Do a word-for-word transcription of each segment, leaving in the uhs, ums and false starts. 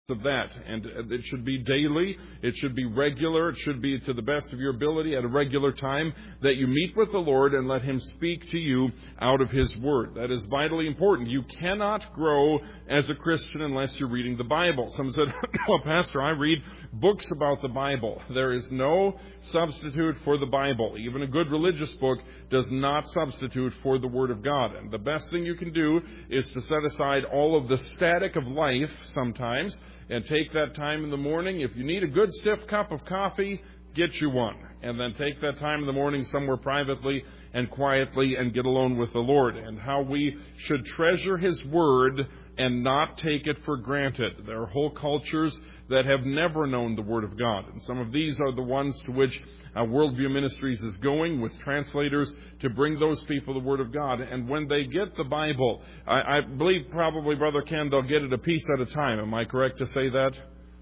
of that, and it should be daily, it should be regular, it should be to the best of your ability at a regular time that you meet with the Lord and let Him speak to you out of His Word. That is vitally important. You cannot grow as a Christian unless you're reading the Bible. Someone said, well, Pastor, I read books about the Bible. There is no substitute for the Bible. Even a good religious book does not substitute for the Word of God. And the best thing you can do is to set aside all of the static of life sometimes and take that time in the morning. If you need a good stiff cup of coffee, get you one. And then take that time in the morning somewhere privately and quietly and get alone with the Lord. And how we should treasure His Word and not take it for granted. There are whole cultures that have never known the Word of God. And some of these are the ones to which uh, Worldview Ministries is going with translators to bring those people the Word of God. And when they get the Bible, I, I believe probably, Brother Ken, they'll get it a piece at a time. Am I correct to say that?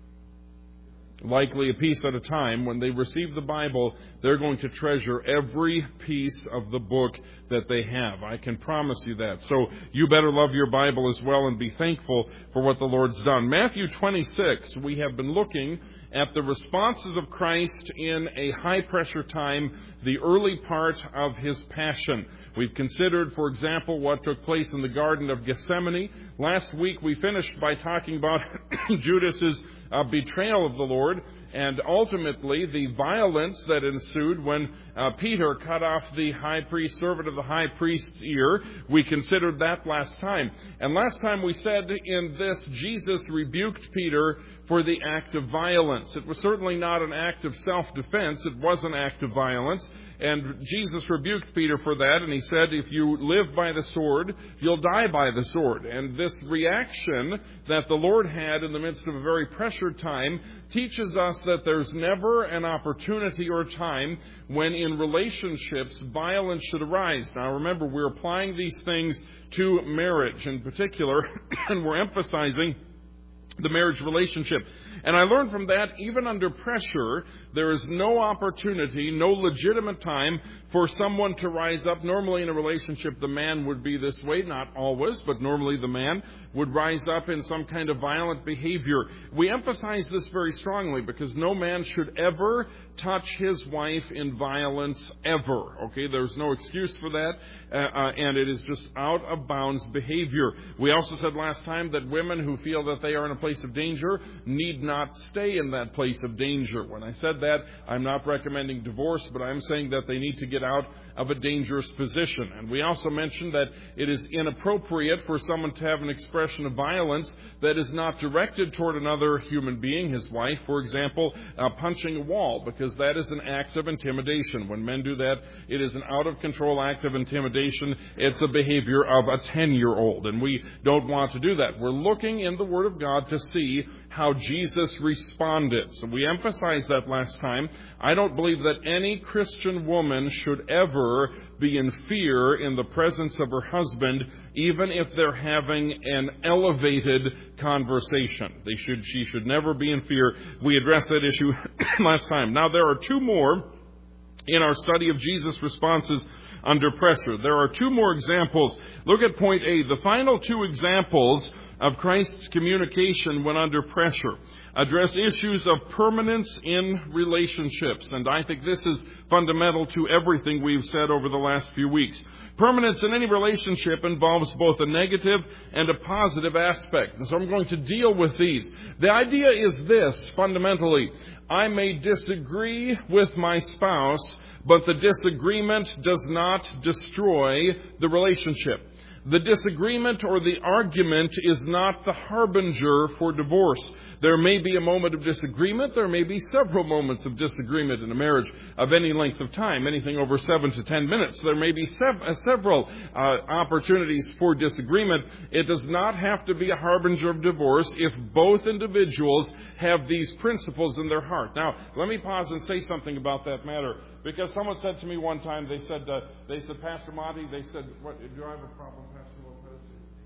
Likely a piece at a time. When they receive the Bible, they're going to treasure every piece of the book that they have. I can promise you that. So you better love your Bible as well and be thankful for what the Lord's done. Matthew twenty-six, we have been looking at the responses of Christ in a high-pressure time, the early part of His passion. We've considered, for example, what took place in the Garden of Gethsemane. Last week we finished by talking about Judas's uh, betrayal of the Lord, and ultimately the violence that ensued when uh, Peter cut off the high priest, servant of the high priest's ear. We considered that last time. And last time we said in this, Jesus rebuked Peter for the act of violence. It was certainly not an act of self-defense. It was an act of violence. And Jesus rebuked Peter for that, and He said, if you live by the sword, you'll die by the sword. And this reaction that the Lord had in the midst of a very pressured time teaches us that there's never an opportunity or time when in relationships violence should arise. Now remember, we're applying these things to marriage in particular, and we're emphasizing the marriage relationship. And I learned from that, even under pressure, there is no opportunity, no legitimate time for someone to rise up. Normally in a relationship, the man would be this way, not always, but normally the man would rise up in some kind of violent behavior. We emphasize this very strongly because no man should ever touch his wife in violence, ever. Okay, there's no excuse for that, uh, uh, and it is just out of bounds behavior. We also said last time that women who feel that they are in a place of danger need not stay in that place of danger. When I said that, I'm not recommending divorce, but I'm saying that they need to get out of a dangerous position. And we also mentioned that it is inappropriate for someone to have an expression of violence that is not directed toward another human being, his wife, for example, uh, punching a wall, because that is an act of intimidation. When men do that, it is an out-of-control act of intimidation. It's a behavior of a ten-year-old, and we don't want to do that. We're looking in the Word of God to see how Jesus responded. So we emphasized that last time. I don't believe that any Christian woman should ever be in fear in the presence of her husband, even if they're having an elevated conversation. They should, she should never be in fear. We addressed that issue last time. Now there are two more in our study of Jesus' responses under pressure. There are two more examples. Look at point A. The final two examples of Christ's communication when under pressure address issues of permanence in relationships. And I think this is fundamental to everything we've said over the last few weeks. Permanence in any relationship involves both a negative and a positive aspect. And so I'm going to deal with these. The idea is this, fundamentally. I may disagree with my spouse, but the disagreement does not destroy the relationship. The disagreement or the argument is not the harbinger for divorce. There may be a moment of disagreement. There may be several moments of disagreement in a marriage of any length of time, anything over seven to ten minutes. There may be sev- uh, several uh, opportunities for disagreement. It does not have to be a harbinger of divorce if both individuals have these principles in their heart. Now, let me pause and say something about that matter. Because someone said to me one time, they said, uh, they said, Pastor Monty, they said, what, do I have a problem, Pastor Lopez?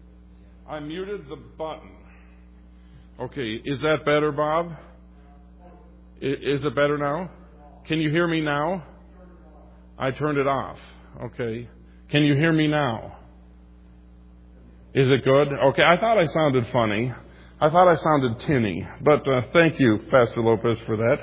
I muted the button. Okay, is that better, Bob? I, is it better now? Can you hear me now? I turned it off. Okay. Can you hear me now? Is it good? Okay, I thought I sounded funny. I thought I sounded tinny, but uh, thank you, Pastor Lopez, for that.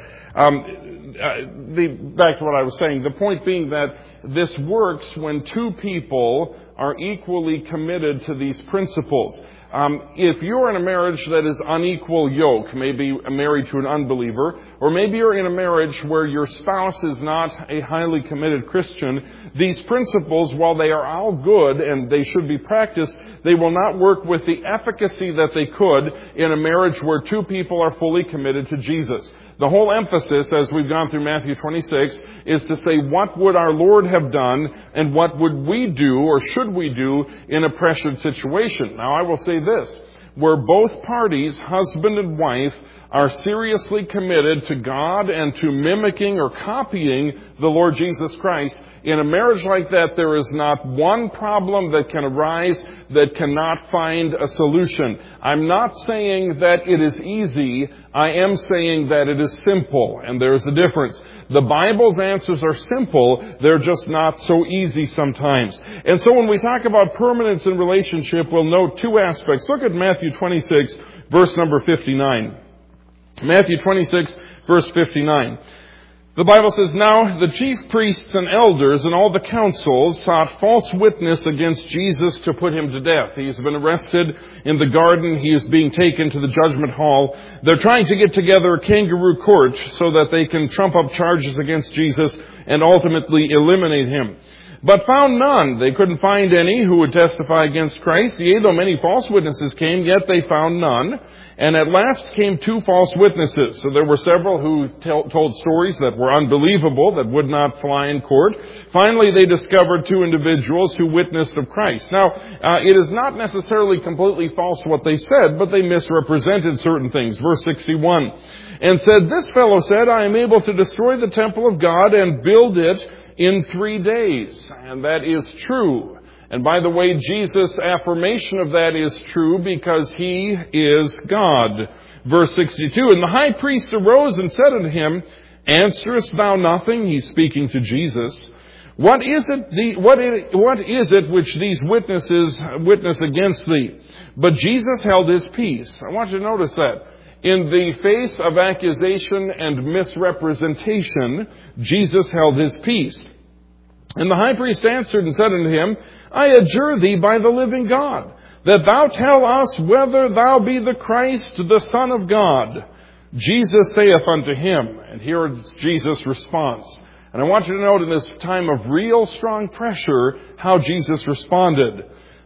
Um, uh, the, back to what I was saying, the point being that this works when two people are equally committed to these principles. Um, if you're in a marriage that is unequal yoke, maybe married to an unbeliever, or maybe you're in a marriage where your spouse is not a highly committed Christian, these principles, while they are all good and they should be practiced, they will not work with the efficacy that they could in a marriage where two people are fully committed to Jesus. The whole emphasis, as we've gone through Matthew twenty-six, is to say, what would our Lord have done and what would we do or should we do in a pressured situation? Now, I will say this. Where both parties, husband and wife, are seriously committed to God and to mimicking or copying the Lord Jesus Christ, in a marriage like that, there is not one problem that can arise that cannot find a solution. I'm not saying that it is easy. I am saying that it is simple, and there's a difference. The Bible's answers are simple. They're just not so easy sometimes. And so when we talk about permanence in relationship, we'll note two aspects. Look at Matthew twenty-six, verse number fifty-nine. Matthew twenty-six, verse fifty-nine. The Bible says, "Now the chief priests and elders and all the councils sought false witness against Jesus to put him to death." He's been arrested in the garden. He is being taken to the judgment hall. They're trying to get together a kangaroo court so that they can trump up charges against Jesus and ultimately eliminate him. But found none. They couldn't find any who would testify against Christ. Yea, though many false witnesses came, yet they found none. And at last came two false witnesses. So there were several who tell, told stories that were unbelievable, that would not fly in court. Finally, they discovered two individuals who witnessed of Christ. Now, uh, it is not necessarily completely false what they said, but they misrepresented certain things. Verse sixty-one, "And said, This fellow said, I am able to destroy the temple of God and build it in three days. And that is true. And by the way, Jesus' affirmation of that is true because he is God. Verse sixty-two, "And the high priest arose and said unto him, Answerest thou nothing?" He's speaking to Jesus. "What is it, the, what, is, what is it which these witnesses witness against thee?" But Jesus held his peace. I want you to notice that. In the face of accusation and misrepresentation, Jesus held his peace. "And the high priest answered and said unto him, I adjure thee by the living God, that thou tell us whether thou be the Christ, the Son of God. Jesus saith unto him," and here is Jesus' response. And I want you to note in this time of real strong pressure how Jesus responded.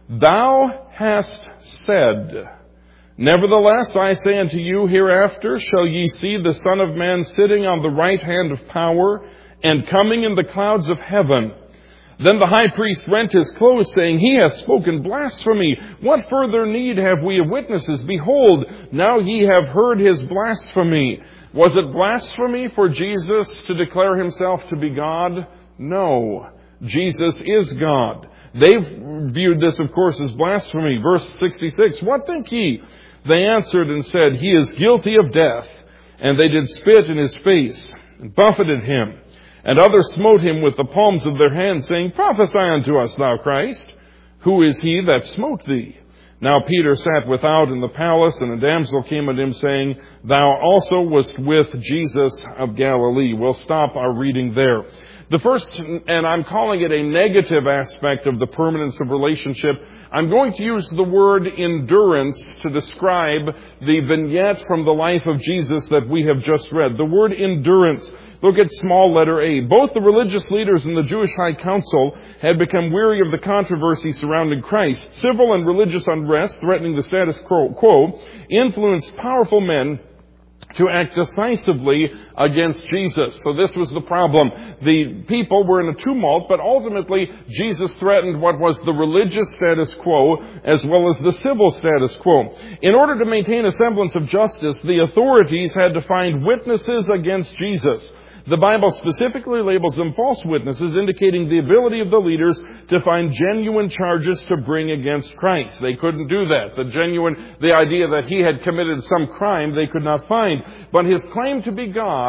"Thou hast said, Nevertheless, I say unto you, hereafter shall ye see the Son of Man sitting on the right hand of power and coming in the clouds of heaven. Then the high priest rent his clothes, saying, He hath spoken blasphemy. What further need have we of witnesses? Behold, now ye have heard his blasphemy." Was it blasphemy for Jesus to declare himself to be God? No. Jesus is God. They've viewed this, of course, as blasphemy. Verse sixty-six, "What think ye? They answered and said, He is guilty of death. And they did spit in his face, and buffeted him. And others smote him with the palms of their hands, saying, Prophesy unto us, thou Christ. Who is he that smote thee? Now Peter sat without in the palace, and a damsel came unto him, saying, Thou also wast with Jesus of Galilee." We'll stop our reading there. The first, and I'm calling it a negative aspect of the permanence of relationship, I'm going to use the word endurance to describe the vignette from the life of Jesus that we have just read. The word endurance. Look at small letter A. Both the religious leaders and the Jewish High Council had become weary of the controversy surrounding Christ. Civil and religious unrest threatening the status quo influenced powerful men to act decisively against Jesus. So this was the problem. The people were in a tumult, but ultimately Jesus threatened what was the religious status quo as well as the civil status quo. In order to maintain a semblance of justice, the authorities had to find witnesses against Jesus. The Bible specifically labels them false witnesses, indicating the ability of the leaders to find genuine charges to bring against Christ. They couldn't do that. The genuine, the idea that he had committed some crime, they could not find. But his claim to be God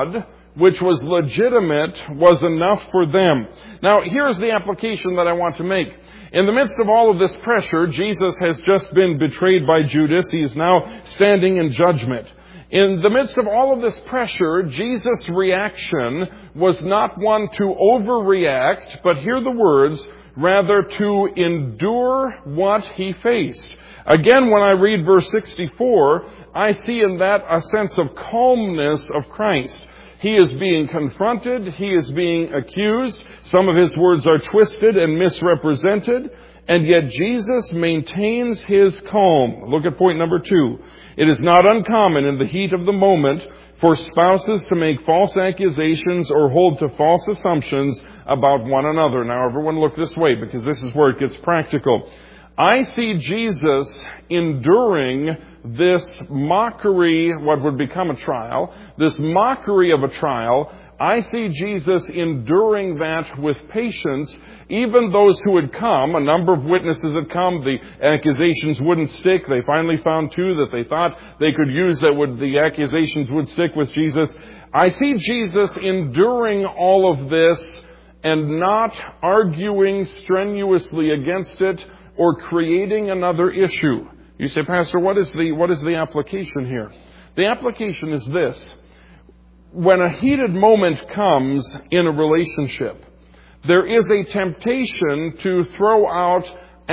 which was legitimate, was enough for them. Now, here's the application that I want to make. In the midst of all of this pressure, Jesus has just been betrayed by Judas. He is now standing in judgment. In the midst of all of this pressure, Jesus' reaction was not one to overreact, but hear the words, rather to endure what he faced. Again, when I read verse sixty-four, I see in that a sense of calmness of Christ. He is being confronted. He is being accused. Some of his words are twisted and misrepresented. And yet Jesus maintains his calm. Look at point number two. It is not uncommon in the heat of the moment for spouses to make false accusations or hold to false assumptions about one another. Now, everyone look this way, because this is where it gets practical. I see Jesus enduring this mockery, what would become a trial, this mockery of a trial. I see Jesus enduring that with patience. Even those who had come, a number of witnesses had come, the accusations wouldn't stick. They finally found two that they thought they could use that would, the accusations would stick with Jesus. I see Jesus enduring all of this and not arguing strenuously against it or creating another issue. You say, Pastor, what is the, what is the application here? The application is this. When a heated moment comes in a relationship, there is a temptation to throw out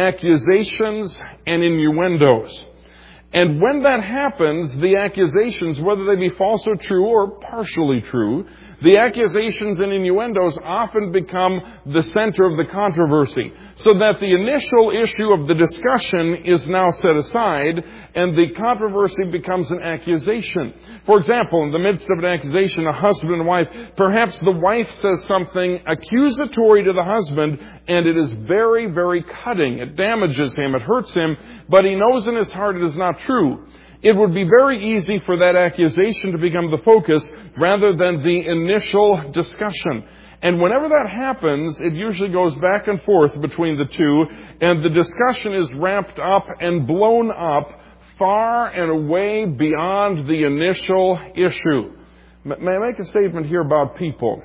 accusations and innuendos. And when that happens, the accusations, whether they be false or true or partially true, the accusations and innuendos often become the center of the controversy, so that the initial issue of the discussion is now set aside and the controversy becomes an accusation. For example, in the midst of an accusation, a husband and wife, perhaps the wife says something accusatory to the husband, and it is very, very cutting. It damages him, it hurts him, but he knows in his heart it is not true. It would be very easy for that accusation to become the focus rather than the initial discussion. And whenever that happens, it usually goes back and forth between the two, and the discussion is ramped up and blown up far and away beyond the initial issue. May I make a statement here about people?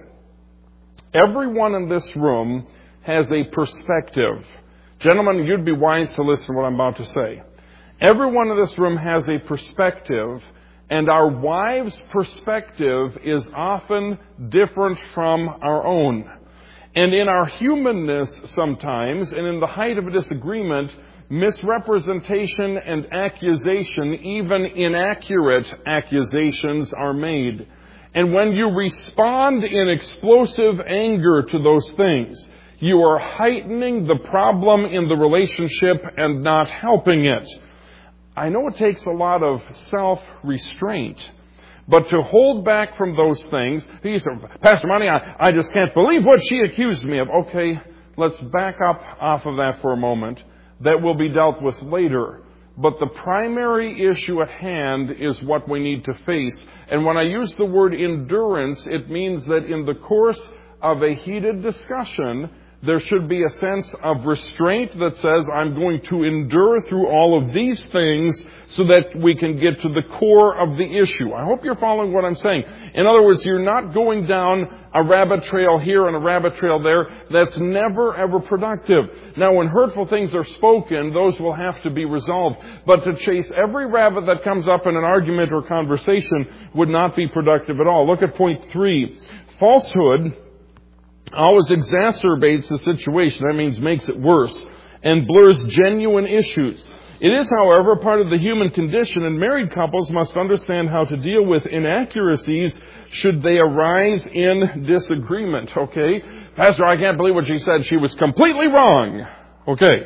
Everyone in this room has a perspective. Gentlemen, you'd be wise to listen to what I'm about to say. Everyone in this room has a perspective, and our wives' perspective is often different from our own. And in our humanness sometimes, and in the height of a disagreement, misrepresentation and accusation, even inaccurate accusations, are made. And when you respond in explosive anger to those things, you are heightening the problem in the relationship and not helping it. I know it takes a lot of self-restraint, but to hold back from those things, he said, Pastor Money, I, I just can't believe what she accused me of. Okay, let's back up off of that for a moment. That will be dealt with later. But the primary issue at hand is what we need to face. And when I use the word endurance, it means that in the course of a heated discussion, there should be a sense of restraint that says, I'm going to endure through all of these things so that we can get to the core of the issue. I hope you're following what I'm saying. In other words, you're not going down a rabbit trail here and a rabbit trail there. That's never, ever productive. Now, when hurtful things are spoken, those will have to be resolved. But to chase every rabbit that comes up in an argument or conversation would not be productive at all. Look at point three. Falsehood always exacerbates the situation. That means makes it worse and blurs genuine issues. It is, however, part of the human condition, and married couples must understand how to deal with inaccuracies should they arise in disagreement. Okay? Pastor, I can't believe what she said. She was completely wrong. Okay.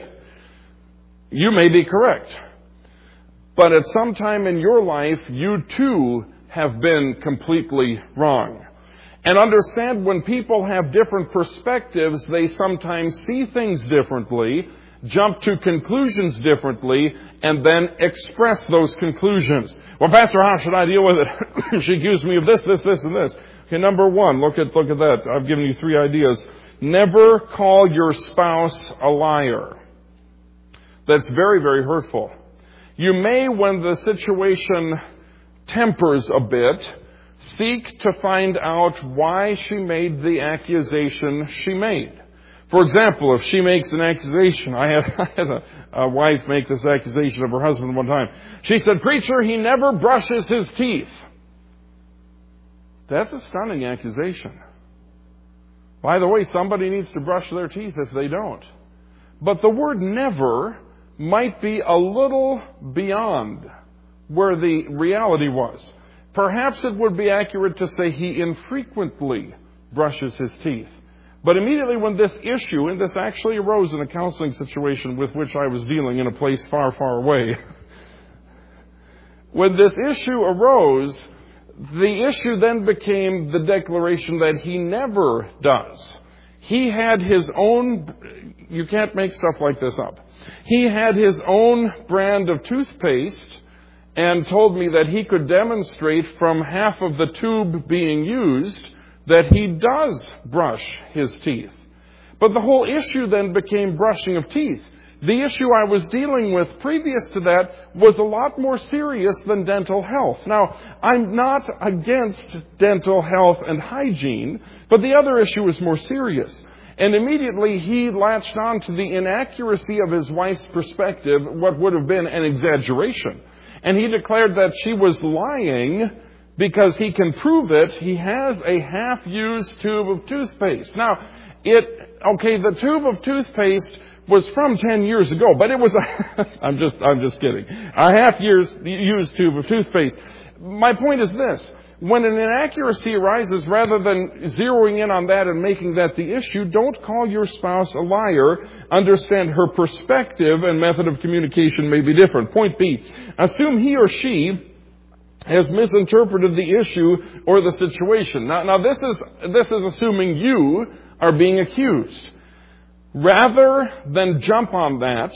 You may be correct. But at some time in your life, you too have been completely wrong. And understand, when people have different perspectives, they sometimes see things differently, jump to conclusions differently, and then express those conclusions. Well, Pastor, how should I deal with it? She accused me of this, this, this, and this. Okay, number one, look at, look at that. I've given you three ideas. Never call your spouse a liar. That's very, very hurtful. You may, when the situation tempers a bit, Seek to find out why she made the accusation she made. For example, if she makes an accusation, I had, I had a, a wife make this accusation of her husband one time. She said, "Preacher, he never brushes his teeth." That's a stunning accusation. By the way, somebody needs to brush their teeth if they don't. But the word never might be a little beyond where the reality was. Perhaps it would be accurate to say he infrequently brushes his teeth. But immediately when this issue, and this actually arose in a counseling situation with which I was dealing in a place far, far away. When this issue arose, the issue then became the declaration that he never does. He had his own, you can't make stuff like this up. He had his own brand of toothpaste and told me that he could demonstrate from half of the tube being used that he does brush his teeth. But the whole issue then became brushing of teeth. The issue I was dealing with previous to that was a lot more serious than dental health. Now, I'm not against dental health and hygiene, but the other issue is more serious. And immediately he latched on to the inaccuracy of his wife's perspective, what would have been an exaggeration. And he declared that she was lying because he can prove it. He has a half-used tube of toothpaste. Now, it, okay, the tube of toothpaste was from ten years ago, but it was a, I'm just, I'm just kidding, a half-used tube of toothpaste. My point is this. When an inaccuracy arises, rather than zeroing in on that and making that the issue, don't call your spouse a liar. Understand her perspective and method of communication may be different. Point B, assume he or she has misinterpreted the issue or the situation. Now, now this is, this is assuming you are being accused. Rather than jump on that,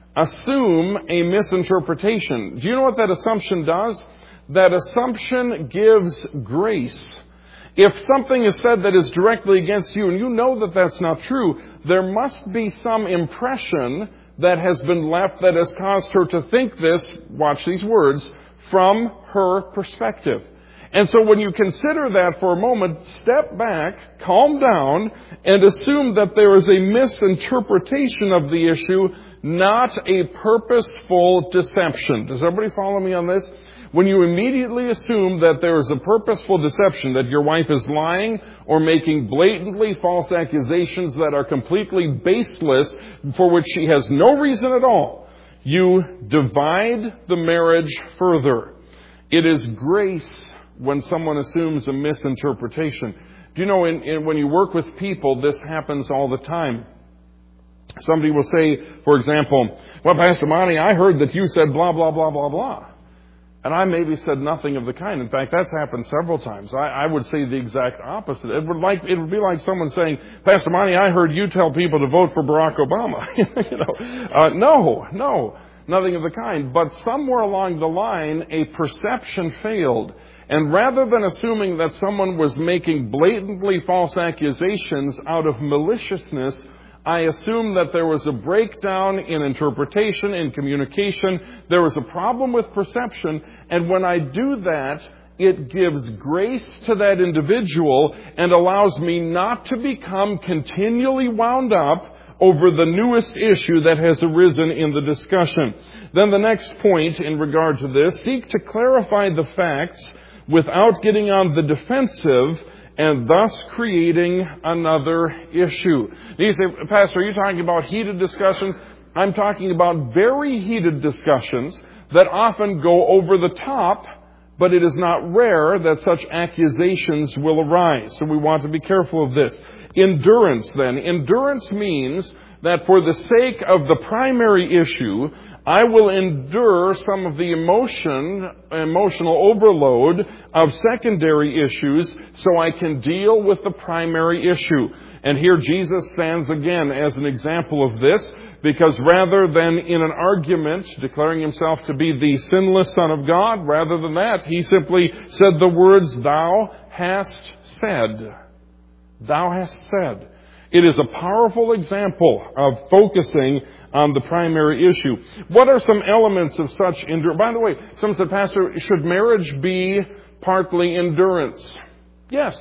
assume a misinterpretation. Do you know what that assumption does? That assumption gives grace. If something is said that is directly against you and you know that that's not true, there must be some impression that has been left that has caused her to think this, watch these words, from her perspective. And so when you consider that for a moment, step back, calm down, and assume that there is a misinterpretation of the issue, not a purposeful deception. Does everybody follow me on this? When you immediately assume that there is a purposeful deception, that your wife is lying or making blatantly false accusations that are completely baseless, for which she has no reason at all, you divide the marriage further. It is grace when someone assumes a misinterpretation. Do you know, in, in, when you work with people, this happens all the time. Somebody will say, for example, "Well, Pastor Monty, I heard that you said blah, blah, blah, blah, blah." And I maybe said nothing of the kind. In fact, that's happened several times. I, I would say the exact opposite. It would like it would be like someone saying, "Pastor Monty, I heard you tell people to vote for Barack Obama." you know, uh, no, no, nothing of the kind. But somewhere along the line, a perception failed. And rather than assuming that someone was making blatantly false accusations out of maliciousness, I assumed that there was a breakdown in interpretation, in communication. There was a problem with perception. And when I do that, it gives grace to that individual and allows me not to become continually wound up over the newest issue that has arisen in the discussion. Then the next point in regard to this, seek to clarify the facts without getting on the defensive and thus creating another issue. You say, "Pastor, are you talking about heated discussions?" I'm talking about very heated discussions that often go over the top, but it is not rare that such accusations will arise. So we want to be careful of this. Endurance, then. Endurance means that for the sake of the primary issue, I will endure some of the emotion, emotional overload of secondary issues so I can deal with the primary issue. And here Jesus stands again as an example of this, because rather than in an argument declaring himself to be the sinless Son of God, rather than that, he simply said the words, "Thou hast said." Thou hast said. It is a powerful example of focusing on the primary issue. What are some elements of such endurance? By the way, someone said, "Pastor, should marriage be partly endurance. Yes.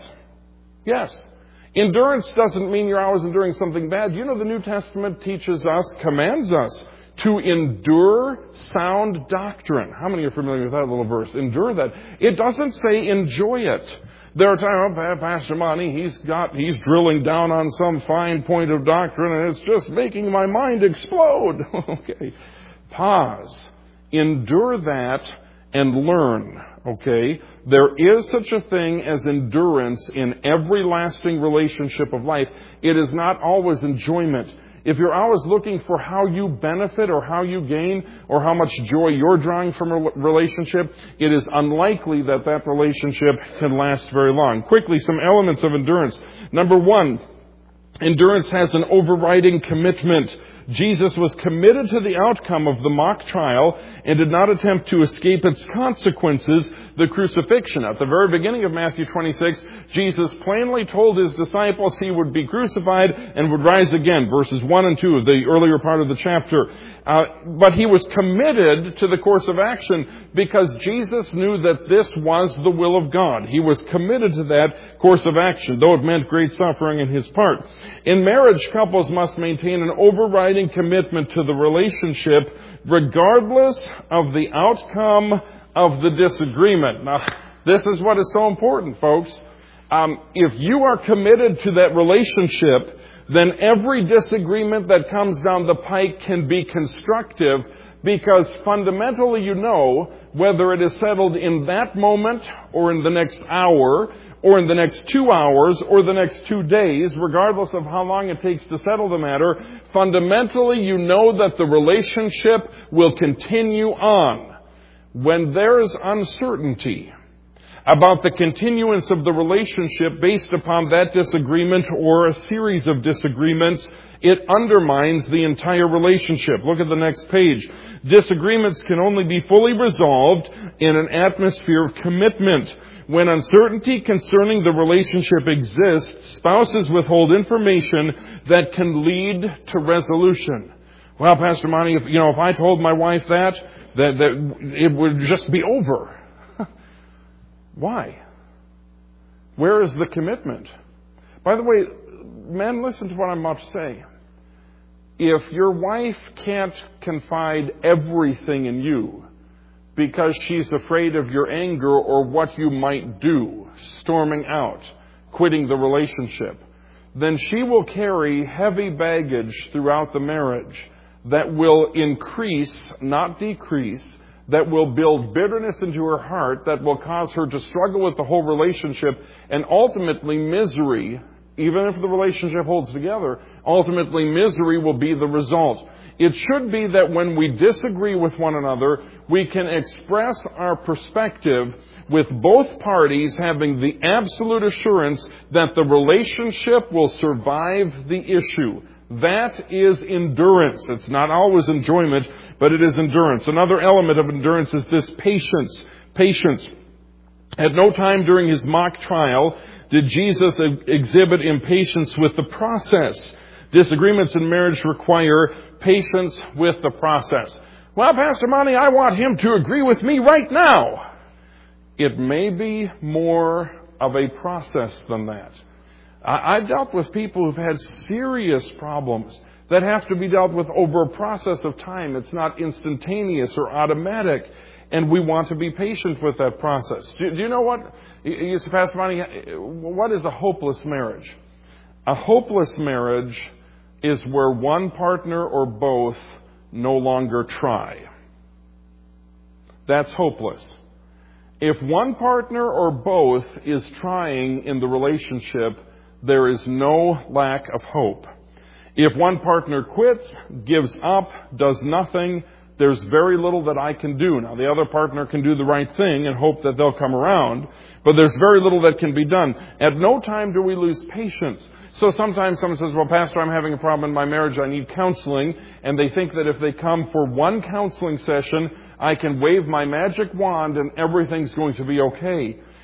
Yes. Endurance doesn't mean you're always enduring something bad. You know, the New Testament teaches us, commands us to endure sound doctrine. How many are familiar with that little verse? Endure that. It doesn't say enjoy it. There are times, oh, Pastor Monty, he's got, he's drilling down on some fine point of doctrine and it's just making my mind explode. Okay. Pause. Endure that and learn. Okay. There is such a thing as endurance in every lasting relationship of life. It is not always enjoyment. If you're always looking for how you benefit or how you gain or how much joy you're drawing from a relationship, it is unlikely that that relationship can last very long. Quickly, some elements of endurance. Number one, endurance has an overriding commitment. Jesus was committed to the outcome of the mock trial and did not attempt to escape its consequences, the crucifixion. At the very beginning of Matthew twenty-six, Jesus plainly told his disciples he would be crucified and would rise again, verses one and two of the earlier part of the chapter. Uh, but he was committed to the course of action because Jesus knew that this was the will of God. He was committed to that course of action, though it meant great suffering on his part. In marriage, couples must maintain an overriding commitment to the relationship regardless of the outcome of the disagreement. Now, this is what is so important, folks. Um, if you are committed to that relationship, then every disagreement that comes down the pike can be constructive because fundamentally you know whether it is settled in that moment or in the next hour or in the next two hours or the next two days, regardless of how long it takes to settle the matter, fundamentally you know that the relationship will continue on. When there's uncertainty about the continuance of the relationship based upon that disagreement or a series of disagreements, it undermines the entire relationship. Look at the next page. Disagreements can only be fully resolved in an atmosphere of commitment. When uncertainty concerning the relationship exists, spouses withhold information that can lead to resolution. Well, Pastor Monty, if, you know, if I told my wife that, that, that it would just be over. Why? Where is the commitment? By the way, men, listen to what I'm about to say. If your wife can't confide everything in you because she's afraid of your anger or what you might do, storming out, quitting the relationship, then she will carry heavy baggage throughout the marriage that will increase, not decrease, that will build bitterness into her heart, that will cause her to struggle with the whole relationship, and ultimately misery, even if the relationship holds together, ultimately misery will be the result. It should be that when we disagree with one another, we can express our perspective with both parties having the absolute assurance that the relationship will survive the issue. That is endurance. It's not always enjoyment, but it is endurance. Another element of endurance is this patience. Patience. At no time during his mock trial did Jesus exhibit impatience with the process. Disagreements in marriage require patience with the process. Well, Pastor Monty, I want him to agree with me right now. It may be more of a process than that. I've dealt with people who've had serious problems that have to be dealt with over a process of time. It's not instantaneous or automatic. And we want to be patient with that process. Do, do you know what? You say, Pastor Monty, what is a hopeless marriage? A hopeless marriage is where one partner or both no longer try. That's hopeless. If one partner or both is trying in the relationship, there is no lack of hope. If one partner quits, gives up, does nothing, there's very little that I can do. Now, the other partner can do the right thing and hope that they'll come around, but there's very little that can be done. At no time do we lose patience. So sometimes someone says, well, Pastor, I'm having a problem in my marriage. I need counseling. And they think that if they come for one counseling session, I can wave my magic wand and everything's going to be okay.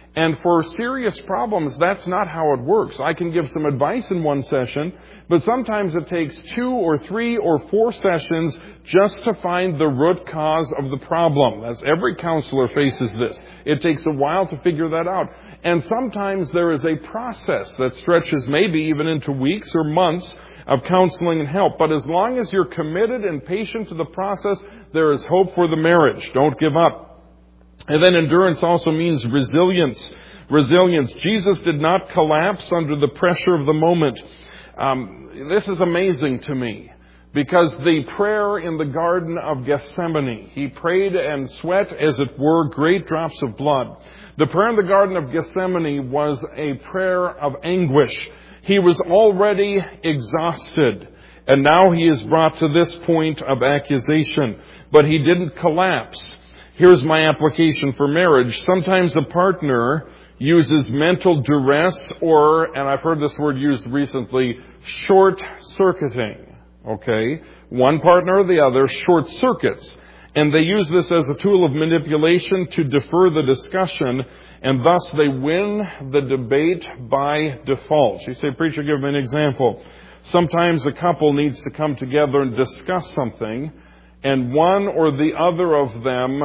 And for serious problems, that's not how it works. I can give some advice in one session, but sometimes it takes two or three or four sessions just to find the root cause of the problem. As every counselor faces this. It takes a while to figure that out. And sometimes there is a process that stretches maybe even into weeks or months of counseling and help. But as long as you're committed and patient to the process, there is hope for the marriage. Don't give up. And then endurance also means resilience. Resilience. Jesus did not collapse under the pressure of the moment. Um, this is amazing to me because the prayer in the Garden of Gethsemane, he prayed and sweat, as it were, great drops of blood. The prayer in the Garden of Gethsemane was a prayer of anguish. He was already exhausted, and now he is brought to this point of accusation. But he didn't collapse. Here's my application for marriage. Sometimes a partner uses mental duress or, and I've heard this word used recently, short-circuiting. Okay? One partner or the other short circuits. And they use this as a tool of manipulation to defer the discussion, and thus they win the debate by default. You say, preacher, give me an example. Sometimes a couple needs to come together and discuss something, and one or the other of them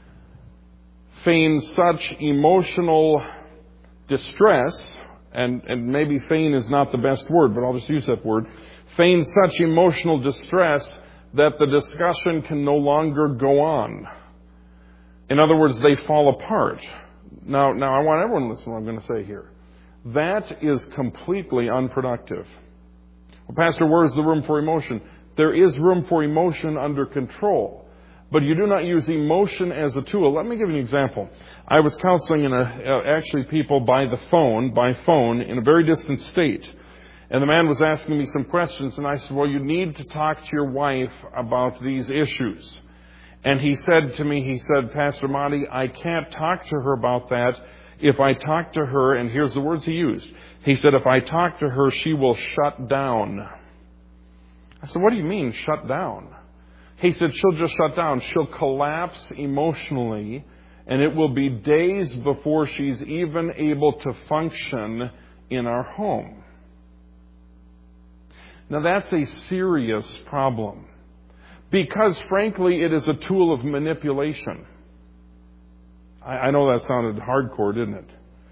feign such emotional distress, and, and maybe feign is not the best word, but I'll just use that word, feign such emotional distress that the discussion can no longer go on. In other words, they fall apart. Now, now I want everyone to listen to what I'm going to say here. That is completely unproductive. Well, Pastor, where's the room for emotion? There is room for emotion under control. But you do not use emotion as a tool. Let me give you an example. I was counseling in a, uh, actually people by the phone, by phone, in a very distant state. And the man was asking me some questions, and I said, well, you need to talk to your wife about these issues. And he said to me, he said, Pastor Monty, I can't talk to her about that. If I talk to her, and here's the words he used. He said, if I talk to her, she will shut down. I said, what do you mean, shut down? He said, she'll just shut down. She'll collapse emotionally, and it will be days before she's even able to function in our home. Now, that's a serious problem because, frankly, it is a tool of manipulation. I, I know that sounded hardcore, didn't it?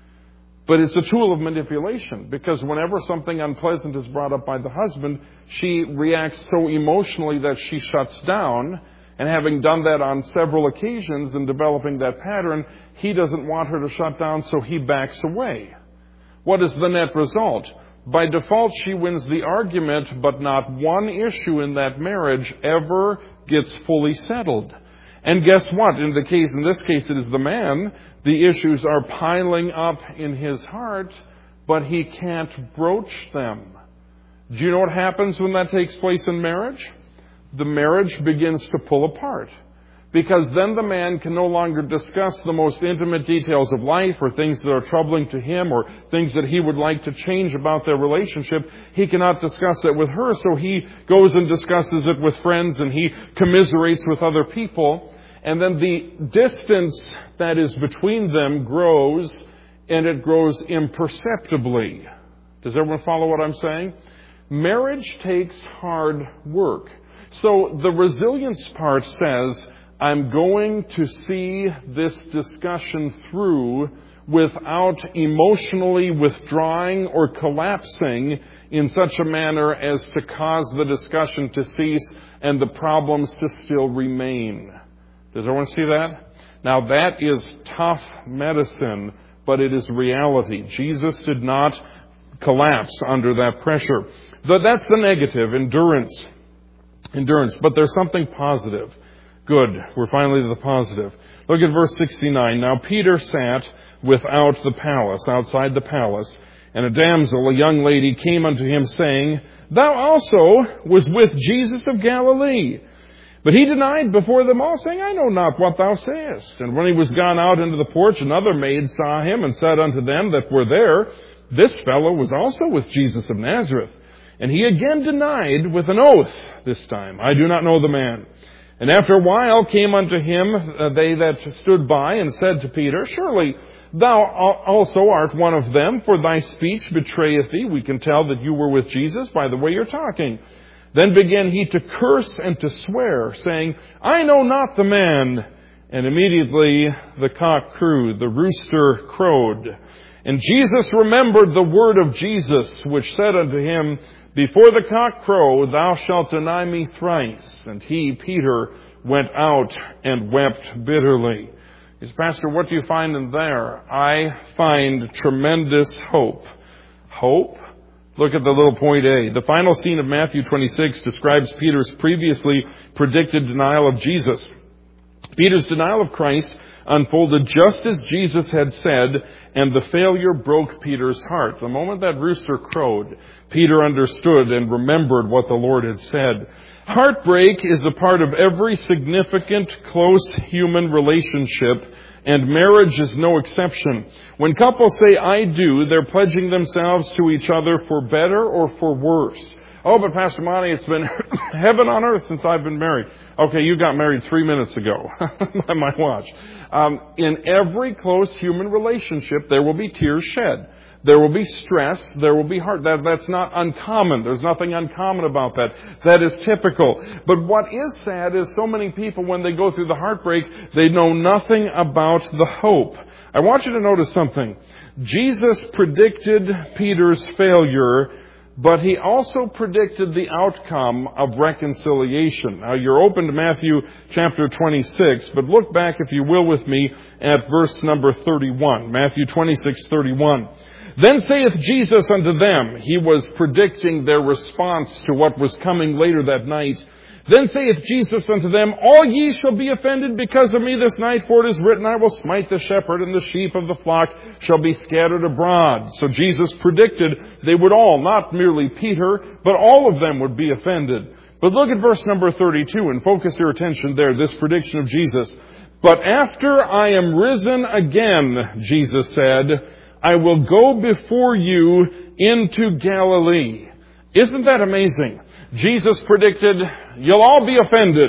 But it's a tool of manipulation because whenever something unpleasant is brought up by the husband, she reacts so emotionally that she shuts down. And having done that on several occasions and developing that pattern, he doesn't want her to shut down, so he backs away. What is the net result? By default, she wins the argument, but not one issue in that marriage ever gets fully settled. And guess what? In the case, in this case, it is the man. The issues are piling up in his heart, but he can't broach them. Do you know what happens when that takes place in marriage? The marriage begins to pull apart. Because then the man can no longer discuss the most intimate details of life or things that are troubling to him or things that he would like to change about their relationship. He cannot discuss it with her, so he goes and discusses it with friends and he commiserates with other people. And then the distance that is between them grows, and it grows imperceptibly. Does everyone follow what I'm saying? Marriage takes hard work. So the resilience part says, I'm going to see this discussion through without emotionally withdrawing or collapsing in such a manner as to cause the discussion to cease and the problems to still remain. Does everyone see that? Now that is tough medicine, but it is reality. Jesus did not collapse under that pressure. But that's the negative, endurance. Endurance. But there's something positive. Good. We're finally to the positive. Look at verse sixty-nine. Now Peter sat without the palace, outside the palace, and a damsel, a young lady, came unto him, saying, Thou also was with Jesus of Galilee. But he denied before them all, saying, I know not what thou sayest. And when he was gone out into the porch, another maid saw him, and said unto them that were there, This fellow was also with Jesus of Nazareth. And he again denied with an oath this time, I do not know the man. And after a while came unto him uh, they that stood by, and said to Peter, Surely Thou also art one of them, for thy speech betrayeth thee. We can tell that you were with Jesus by the way you're talking. Then began he to curse and to swear, saying, I know not the man. And immediately the cock crew, the rooster crowed. And Jesus remembered the word of Jesus, which said unto him, Before the cock crow, thou shalt deny me thrice. And he, Peter, went out and wept bitterly. He said, Pastor, what do you find in there? I find tremendous hope. Hope? Look at the little point A. The final scene of Matthew twenty-six describes Peter's previously predicted denial of Jesus. Peter's denial of Christ unfolded just as Jesus had said, and the failure broke Peter's heart. The moment that rooster crowed, Peter understood and remembered what the Lord had said. Heartbreak is a part of every significant, close human relationship, and marriage is no exception. When couples say, I do, they're pledging themselves to each other for better or for worse. Oh, but Pastor Monty, it's been heaven on earth since I've been married. Okay, you got married three minutes ago by my watch. Um, in every close human relationship, there will be tears shed. There will be stress. There will be heart. That, that's not uncommon. There's nothing uncommon about that. That is typical. But what is sad is so many people, when they go through the heartbreak, they know nothing about the hope. I want you to notice something. Jesus predicted Peter's failure, but he also predicted the outcome of reconciliation. Now, you're open to Matthew chapter twenty-six, but look back, if you will, with me at verse number thirty-one. Matthew twenty-six, thirty-one. Then saith Jesus unto them, he was predicting their response to what was coming later that night. Then saith Jesus unto them, All ye shall be offended because of me this night, for it is written, I will smite the shepherd, and the sheep of the flock shall be scattered abroad. So Jesus predicted they would all, not merely Peter, but all of them would be offended. But look at verse number thirty-two and focus your attention there, this prediction of Jesus. But after I am risen again, Jesus said, I will go before you into Galilee. Isn't that amazing? Jesus predicted, you'll all be offended.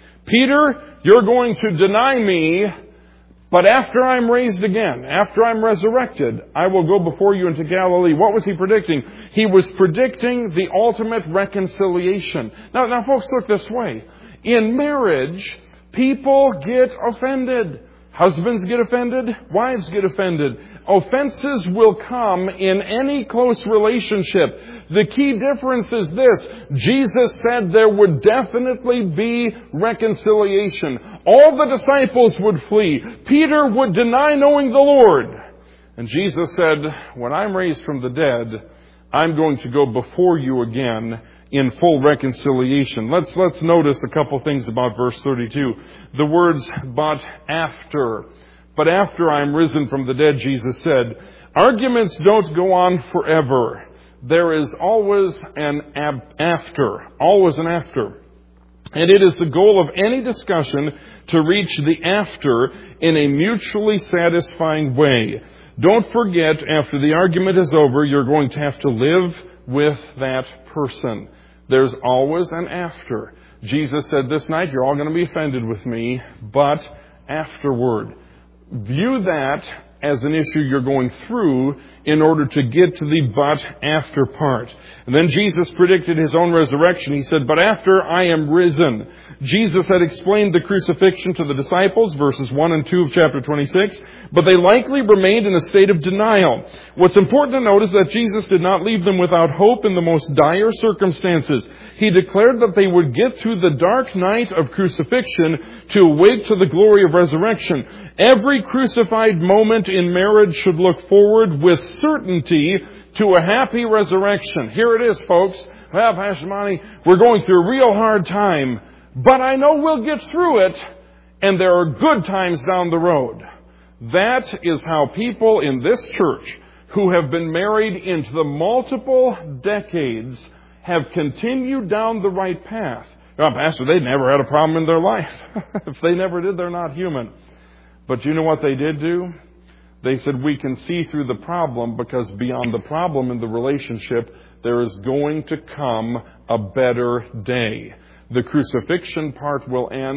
Peter, you're going to deny me, but after I'm raised again, after I'm resurrected, I will go before you into Galilee. What was he predicting? He was predicting the ultimate reconciliation. Now, now folks, look this way. In marriage, people get offended. Husbands get offended. Wives get offended. Offenses will come in any close relationship. The key difference is this. Jesus said there would definitely be reconciliation. All the disciples would flee. Peter would deny knowing the Lord. And Jesus said, when I'm raised from the dead, I'm going to go before you again in full reconciliation. Let's, let's notice a couple things about verse thirty-two. The words, but after. But after I am risen from the dead, Jesus said, arguments don't go on forever. There is always an ab- after. Always an after. And it is the goal of any discussion to reach the after in a mutually satisfying way. Don't forget, after the argument is over, you're going to have to live with that person. There's always an after. Jesus said this night, you're all going to be offended with me, but afterward. View that as an issue you're going through in order to get to the but after part. And then Jesus predicted his own resurrection. He said, but after I am risen. Jesus had explained the crucifixion to the disciples, verses one and two of chapter twenty-six, but they likely remained in a state of denial. What's important to note is that Jesus did not leave them without hope in the most dire circumstances. He declared that they would get through the dark night of crucifixion to awake to the glory of resurrection. Every crucified moment in marriage should look forward with certainty to a happy resurrection. Here it is, folks. Well, Pastor Monty, we're going through a real hard time, but I know we'll get through it, and there are good times down the road. That is how people in this church who have been married into the multiple decades have continued down the right path. Well, Pastor, they never had a problem in their life. If they never did, they're not human. But you know what they did do? They said, we can see through the problem because beyond the problem in the relationship, there is going to come a better day. The crucifixion part will end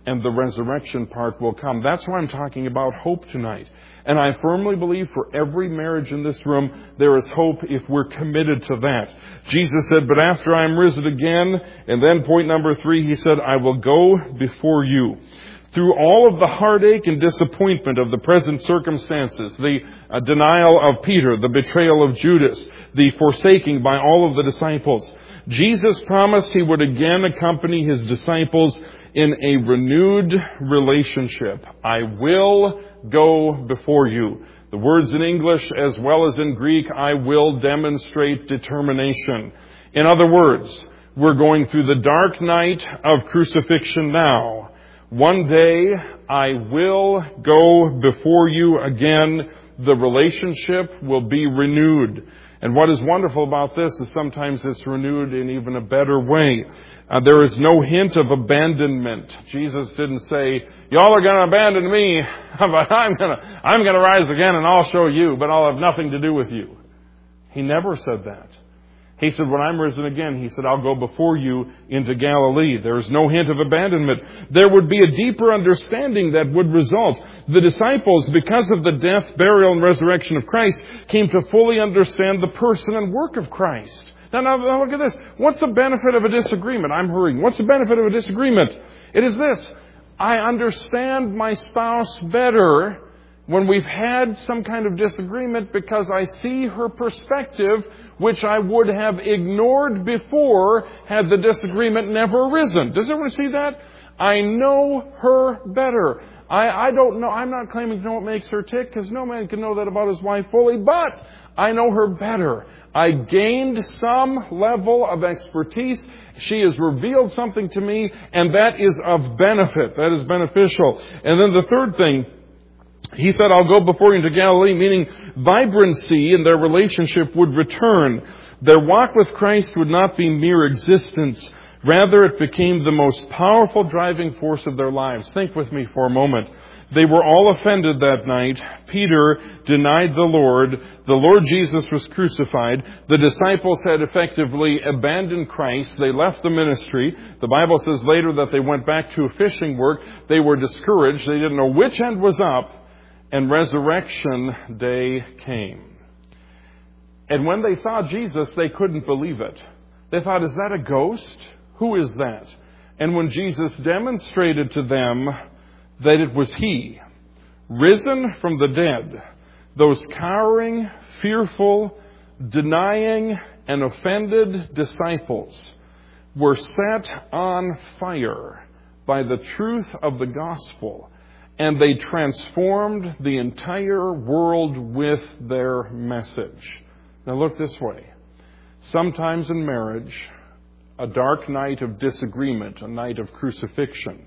and the resurrection part will come. That's why I'm talking about hope tonight. And I firmly believe for every marriage in this room, there is hope if we're committed to that. Jesus said, but after I am risen again, and then point number three, he said, I will go before you. Through all of the heartache and disappointment of the present circumstances, the uh, denial of Peter, the betrayal of Judas, the forsaking by all of the disciples, Jesus promised he would again accompany his disciples in a renewed relationship. I will go before you. The words in English as well as in Greek, I will demonstrate determination. In other words, we're going through the dark night of crucifixion now. One day I will go before you again. The relationship will be renewed. And what is wonderful about this is sometimes it's renewed in even a better way. Uh, there is no hint of abandonment. Jesus didn't say, y'all are going to abandon me, but I'm going to I'm going to rise again and I'll show you, but I'll have nothing to do with you. He never said that. He said, when I'm risen again, he said, I'll go before you into Galilee. There is no hint of abandonment. There would be a deeper understanding that would result. The disciples, because of the death, burial, and resurrection of Christ, came to fully understand the person and work of Christ. Now, now, now look at this. What's the benefit of a disagreement? I'm hurrying. What's the benefit of a disagreement? It is this. I understand my spouse better when we've had some kind of disagreement because I see her perspective, which I would have ignored before had the disagreement never arisen. Does everyone see that? I know her better. I, I don't know. I'm not claiming to know what makes her tick because no man can know that about his wife fully, but I know her better. I gained some level of expertise. She has revealed something to me, and that is of benefit. That is beneficial. And then the third thing, he said, I'll go before you into Galilee, meaning vibrancy in their relationship would return. Their walk with Christ would not be mere existence. Rather, it became the most powerful driving force of their lives. Think with me for a moment. They were all offended that night. Peter denied the Lord. The Lord Jesus was crucified. The disciples had effectively abandoned Christ. They left the ministry. The Bible says later that they went back to fishing work. They were discouraged. They didn't know which end was up. And resurrection day came. And when they saw Jesus, they couldn't believe it. They thought, is that a ghost? Who is that? And when Jesus demonstrated to them that it was He, risen from the dead, those cowering, fearful, denying, and offended disciples were set on fire by the truth of the gospel. And they transformed the entire world with their message. Now look this way. Sometimes in marriage, a dark night of disagreement, a night of crucifixion,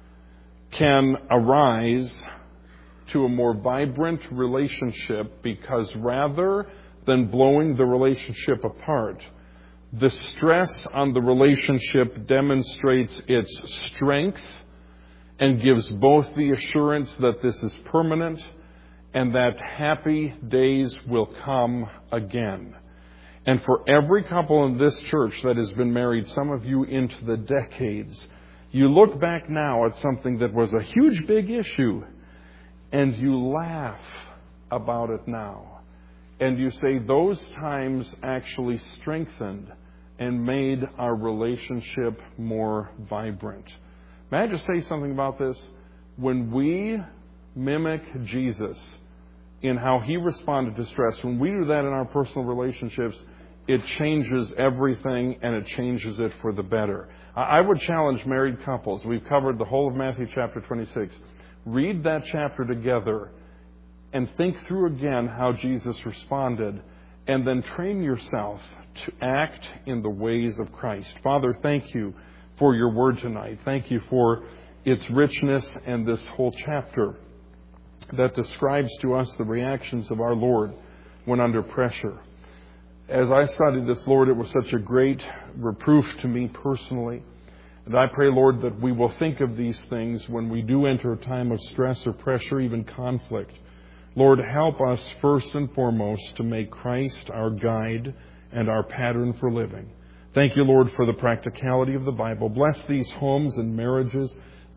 can arise to a more vibrant relationship because rather than blowing the relationship apart, the stress on the relationship demonstrates its strength and gives both the assurance that this is permanent and that happy days will come again. And for every couple in this church that has been married, some of you into the decades, you look back now at something that was a huge big issue and you laugh about it now. And you say those times actually strengthened and made our relationship more vibrant. May I just say something about this? When we mimic Jesus in how He responded to stress, when we do that in our personal relationships, it changes everything and it changes it for the better. I would challenge married couples. We've covered the whole of Matthew chapter twenty-six. Read that chapter together and think through again how Jesus responded, and then train yourself to act in the ways of Christ. Father, thank you for your word tonight. Thank you for its richness and this whole chapter that describes to us the reactions of our Lord when under pressure. As I studied this, Lord, it was such a great reproof to me personally. And I pray, Lord, that we will think of these things when we do enter a time of stress or pressure, even conflict. Lord, help us first and foremost to make Christ our guide and our pattern for living. Thank you, Lord, for the practicality of the Bible. Bless these homes and marriages.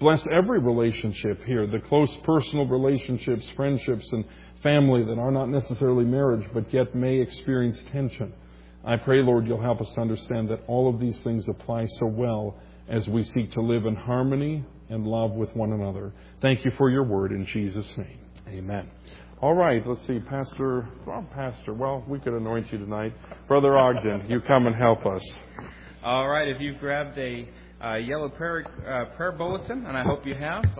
Bless every relationship here, the close personal relationships, friendships, and family that are not necessarily marriage, but yet may experience tension. I pray, Lord, you'll help us to understand that all of these things apply so well as we seek to live in harmony and love with one another. Thank you for your word in Jesus' name. Amen. All right, let's see, Pastor, well, Pastor, well, we could anoint you tonight. Brother Ogden, you come and help us. All right, if you've grabbed a uh, yellow prayer, uh, prayer bulletin, and I hope you have,